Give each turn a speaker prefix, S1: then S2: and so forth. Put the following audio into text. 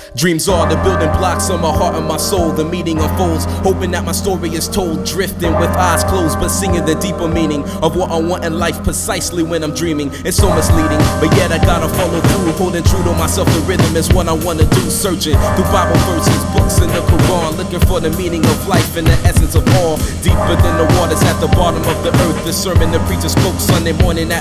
S1: Dreams are the building blocks of my heart and my soul. The meaning unfolds, hoping that my story is told. Drifting with eyes closed, but singing the deeper meaning of what I want in life precisely when I'm dreaming. It's so misleading, but yet I gotta follow through. Holding true to myself, the rhythm is what I wanna do. Searching through Bible verses, books in the Quran, looking for the meaning of life and the essence of all. Deeper than the waters at the bottom of the earth. The sermon the preacher spoke Sunday morning at